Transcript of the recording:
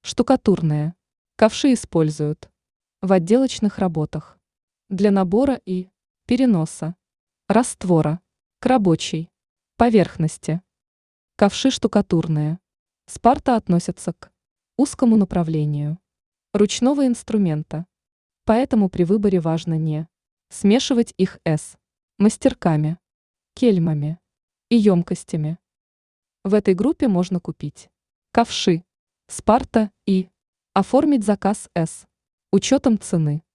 Штукатурные. Ковши используют в отделочных работах, для набора и переноса раствора к рабочей поверхности. Ковши штукатурные. Спарта относятся к узкому направлению ручного инструмента, поэтому при выборе важно не смешивать их с мастерками, кельмами и емкостями. В этой группе можно купить ковши Спарта и оформить заказ с учетом цены.